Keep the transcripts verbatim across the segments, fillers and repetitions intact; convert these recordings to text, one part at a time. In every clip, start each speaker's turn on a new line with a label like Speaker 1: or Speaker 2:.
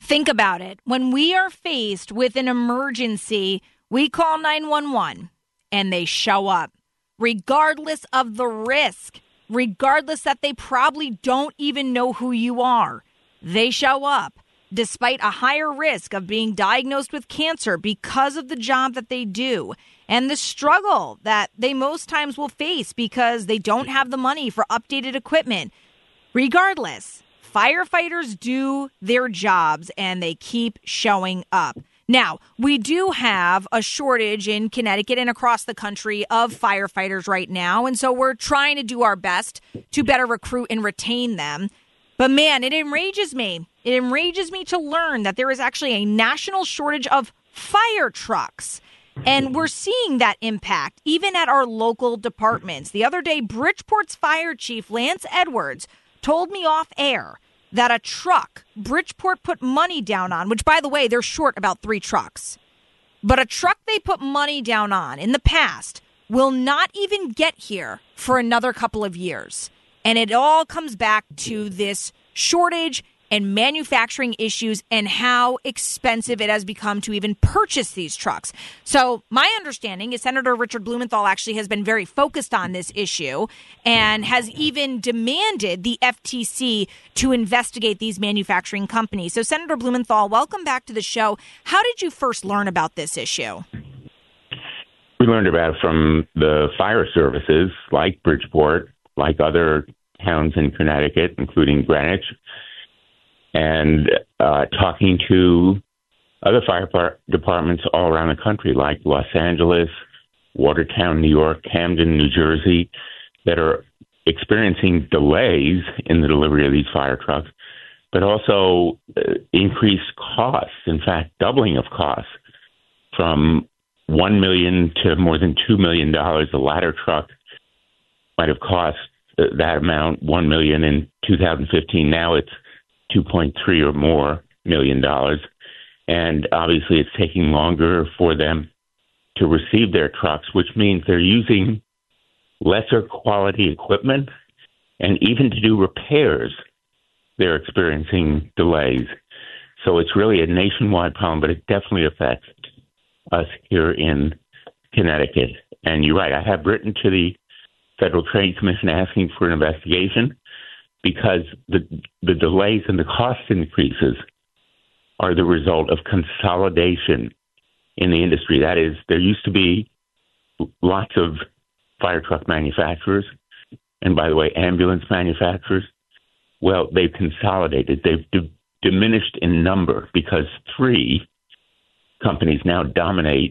Speaker 1: Think about it. When we are faced with an emergency, we call nine one one and they show up, regardless of the risk, regardless that they probably don't even know who you are. They show up despite a higher risk of being diagnosed with cancer because of the job that they do and the struggle that they most times will face because they don't have the money for updated equipment. Regardless, firefighters do their jobs and they keep showing up. Now, we do have a shortage in Connecticut and across the country of firefighters right now, and so we're trying to do our best to better recruit and retain them. But man, it enrages me. It enrages me to learn that there is actually a national shortage of fire trucks. And we're seeing that impact even at our local departments. The other day, Bridgeport's fire chief, Lance Edwards, told me off air that a truck Bridgeport put money down on, which, by the way, they're short about three trucks. But a truck they put money down on in the past will not even get here for another couple of years. And it all comes back to this shortage and manufacturing issues and how expensive it has become to even purchase these trucks. So my understanding is Senator Richard Blumenthal actually has been very focused on this issue and has even demanded the F T C to investigate these manufacturing companies. So Senator Blumenthal, welcome back to the show. How did you first learn about this issue?
Speaker 2: We learned about it from the fire services like Bridgeport, like other towns in Connecticut, including Greenwich, and uh, talking to other fire par- departments all around the country, like Los Angeles, Watertown, New York, Camden, New Jersey, that are experiencing delays in the delivery of these fire trucks, but also uh, increased costs, in fact, doubling of costs from one million dollars to more than two million dollars. The ladder truck might have cost that amount, one million dollars in two thousand fifteen. Now it's two point three or more million dollars. And obviously it's taking longer for them to receive their trucks, which means they're using lesser quality equipment. And even to do repairs, they're experiencing delays. So it's really a nationwide problem, but it definitely affects us here in Connecticut. And you're right, I have written to the Federal Trade Commission asking for an investigation because the the delays and the cost increases are the result of consolidation in the industry. That is, there used to be lots of fire truck manufacturers, and by the way, ambulance manufacturers. Well, they've consolidated. They've d- diminished in number because three companies now dominate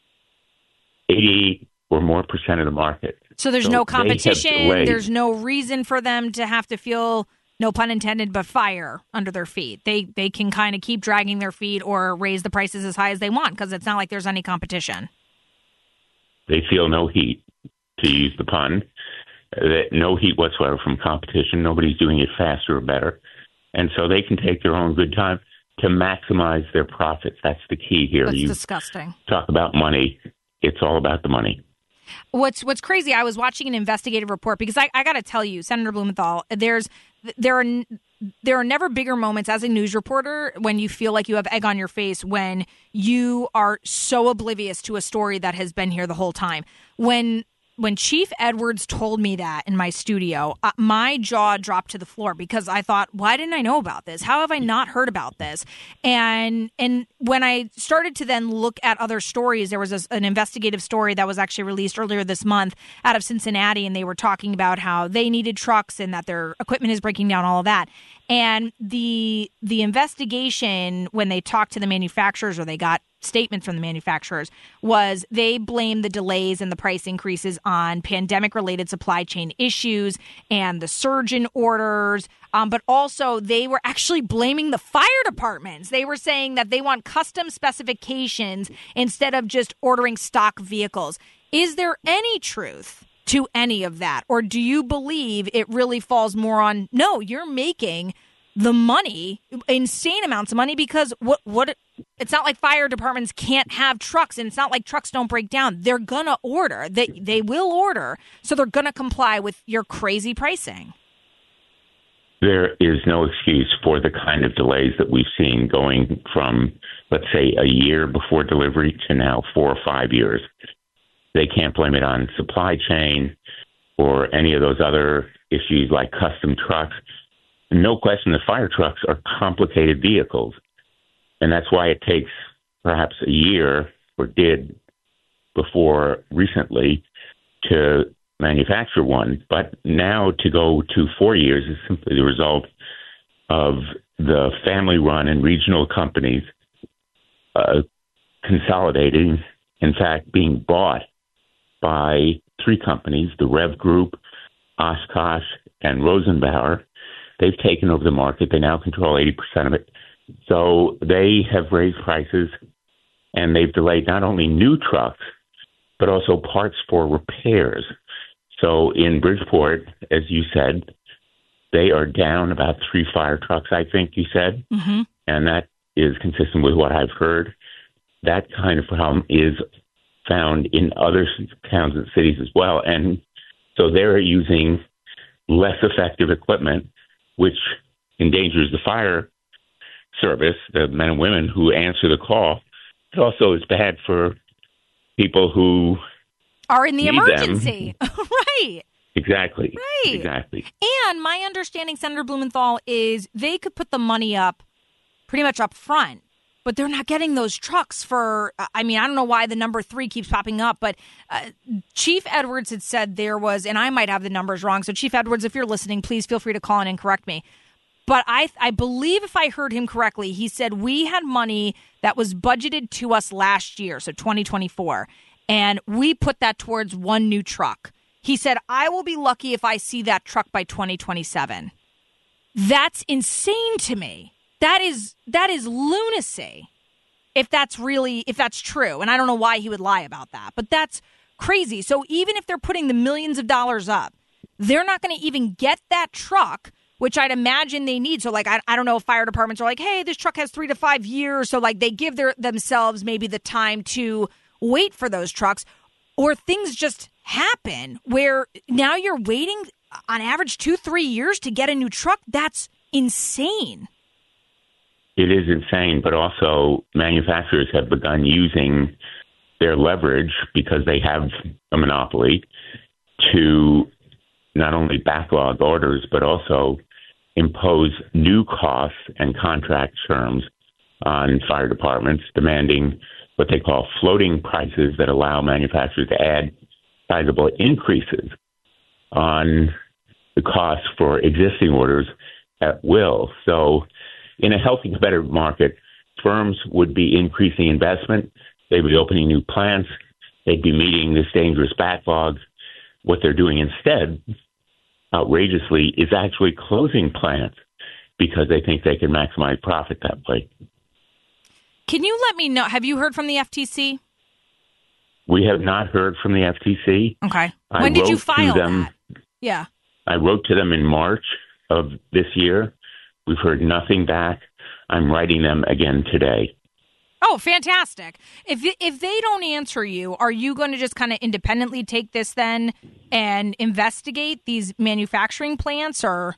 Speaker 2: eighty or more percent of the market.
Speaker 1: So there's so no competition. There's no reason for them to have to feel, no pun intended, but fire under their feet. They they can kind of keep dragging their feet or raise the prices as high as they want because it's not like there's any competition.
Speaker 2: They feel no heat, to use the pun. No heat whatsoever from competition. Nobody's doing it faster or better. And so they can take their own good time to maximize their profits. That's the key here.
Speaker 1: That's
Speaker 2: you
Speaker 1: disgusting.
Speaker 2: Talk about money. It's all about the money.
Speaker 1: What's what's crazy, I was watching an investigative report because I, I got to tell you, Senator Blumenthal, there's there are there are never bigger moments as a news reporter when you feel like you have egg on your face when you are so oblivious to a story that has been here the whole time. When When Chief Edwards told me that in my studio, uh, my jaw dropped to the floor because I thought, why didn't I know about this? How have I not heard about this? And and when I started to then look at other stories, there was a, an investigative story that was actually released earlier this month out of Cincinnati, and they were talking about how they needed trucks and that their equipment is breaking down, all of that. And the the investigation, when they talked to the manufacturers or they got statements from the manufacturers, was they blamed the delays and the price increases on pandemic-related supply chain issues and the surge in orders. Um, but also they were actually blaming the fire departments. They were saying that they want custom specifications instead of just ordering stock vehicles. Is there any truth to any of that? Or do you believe it really falls more on, no, you're making the money, insane amounts of money, because what what it's not like fire departments can't have trucks, and it's not like trucks don't break down. They're gonna order. They they will order, so they're gonna comply with your crazy pricing.
Speaker 2: There is no excuse for the kind of delays that we've seen going from, let's say, a year before delivery to now four or five years. They can't blame it on supply chain or any of those other issues like custom trucks. No question, the fire trucks are complicated vehicles. And that's why it takes perhaps a year, or did before recently, to manufacture one. But now to go to four years is simply the result of the family-run and regional companies uh, consolidating, in fact, being bought by three companies, the Rev Group, Oshkosh, and Rosenbauer. They've taken over the market. They now control eighty percent of it. So they have raised prices, and they've delayed not only new trucks, but also parts for repairs. So in Bridgeport, as you said, they are down about three fire trucks, I think you said,
Speaker 1: mm-hmm.
Speaker 2: and that is consistent with what I've heard. That kind of problem is found in other towns and cities as well. And so they're using less effective equipment, which endangers the fire service, the men and women who answer the call. It also is bad for people who
Speaker 1: are in the
Speaker 2: need
Speaker 1: emergency. Right.
Speaker 2: Exactly.
Speaker 1: Right.
Speaker 2: Exactly.
Speaker 1: And my understanding, Senator Blumenthal, is they could put the money up pretty much up front, but they're not getting those trucks for, I mean, I don't know why the number three keeps popping up, but uh, Chief Edwards had said there was, and I might have the numbers wrong, so Chief Edwards, if you're listening, please feel free to call in and correct me. But I I believe if I heard him correctly, he said we had money that was budgeted to us last year, so twenty twenty-four, and we put that towards one new truck. He said, I will be lucky if I see that truck by twenty twenty-seven. That's insane to me. That is that is lunacy, if that's really, if that's true. And I don't know why he would lie about that, but that's crazy. So even if they're putting the millions of dollars up, they're not going to even get that truck, which I'd imagine they need. So, like, I, I don't know if fire departments are like, hey, this truck has three to five years. So, like, they give their themselves maybe the time to wait for those trucks, or things just happen where now you're waiting on average two, three years to get a new truck. That's insane.
Speaker 2: It is insane, but also manufacturers have begun using their leverage, because they have a monopoly, to not only backlog orders, but also impose new costs and contract terms on fire departments, demanding what they call floating prices that allow manufacturers to add sizable increases on the cost for existing orders at will. So in a healthy competitive market, firms would be increasing investment. They'd be opening new plants. They'd be meeting this dangerous backlog. What they're doing instead, outrageously, is actually closing plants because they think they can maximize profit that way.
Speaker 1: Can you let me know, have you heard from the F T C?
Speaker 2: We have not heard from the F T C.
Speaker 1: Okay.
Speaker 2: I
Speaker 1: When did you
Speaker 2: wrote to
Speaker 1: file
Speaker 2: them-
Speaker 1: that? Yeah.
Speaker 2: I wrote to them in March of this year. We've heard nothing back. I'm writing them again today.
Speaker 1: Oh, fantastic. If if they don't answer you, are you going to just kind of independently take this then and investigate these manufacturing plants, or?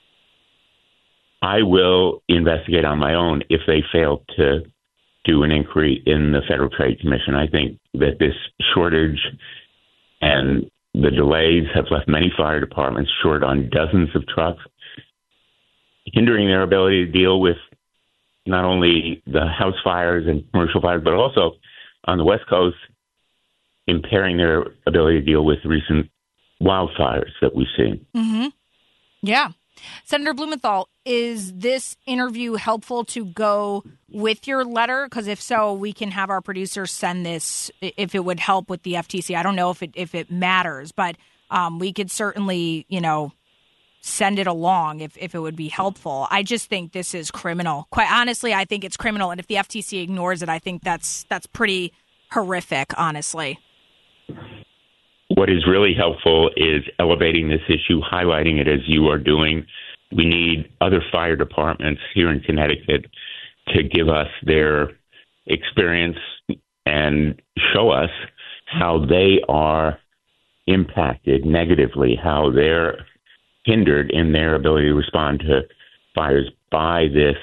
Speaker 2: I will investigate on my own if they fail to do an inquiry in the Federal Trade Commission. I think that this shortage and the delays have left many fire departments short on dozens of trucks, hindering their ability to deal with not only the house fires and commercial fires, but also on the West Coast, impairing their ability to deal with recent wildfires that we've seen.
Speaker 1: Mm-hmm. Yeah. Senator Blumenthal, is this interview helpful to go with your letter? Because if so, we can have our producers send this, if it would help with the F T C. I don't know if it if it matters, but um, we could certainly, you know, send it along if, if it would be helpful. I just think this is criminal. Quite honestly, I think it's criminal. And if the F T C ignores it, I think that's that's pretty horrific, honestly.
Speaker 2: What is really helpful is elevating this issue, highlighting it as you are doing. We need other fire departments here in Connecticut to give us their experience and show us how they are impacted negatively, how their hindered in their ability to respond to fires by this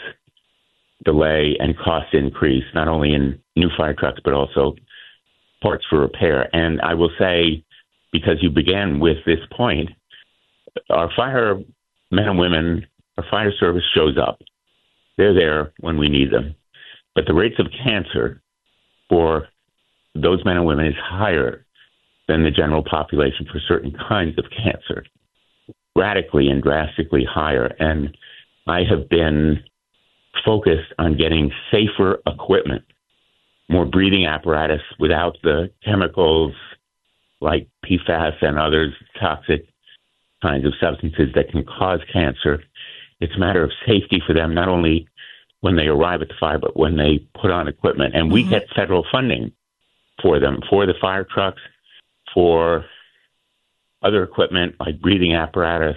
Speaker 2: delay and cost increase, not only in new fire trucks, but also parts for repair. And I will say, because you began with this point, our fire men and women, our fire service shows up. They're there when we need them. But the rates of cancer for those men and women is higher than the general population for certain kinds of cancer, radically and drastically higher. And I have been focused on getting safer equipment, more breathing apparatus without the chemicals like P FAS and other toxic kinds of substances that can cause cancer. It's a matter of safety for them, not only when they arrive at the fire, but when they put on equipment. And we mm-hmm. get federal funding for them, for the fire trucks, for other equipment like breathing apparatus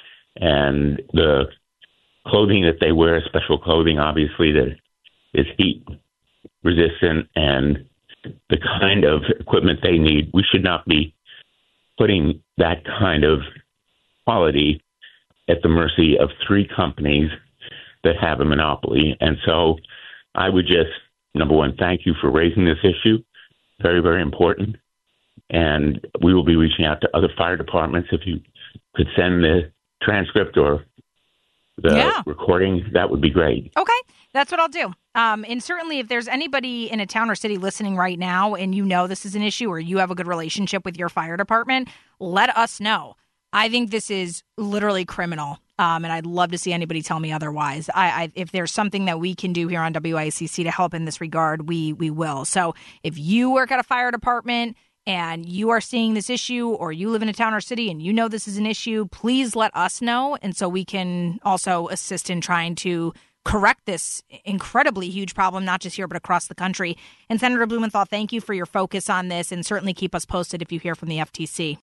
Speaker 2: and the clothing that they wear, special clothing, obviously, that is heat resistant, and the kind of equipment they need. We should not be putting that kind of quality at the mercy of three companies that have a monopoly. And so I would just, number one, thank you for raising this issue. Very, very important. And we will be reaching out to other fire departments. If you could send the transcript or the yeah. recording, that would be great.
Speaker 1: Okay, that's what I'll do. Um, and certainly if there's anybody in a town or city listening right now and you know this is an issue or you have a good relationship with your fire department, let us know. I think this is literally criminal, um, and I'd love to see anybody tell me otherwise. I, I, if there's something that we can do here on W I C C to help in this regard, we we will. So if you work at a fire department and you are seeing this issue, or you live in a town or city and you know this is an issue, please let us know, and so we can also assist in trying to correct this incredibly huge problem, not just here, but across the country. And Senator Blumenthal, thank you for your focus on this, and certainly keep us posted if you hear from the F T C.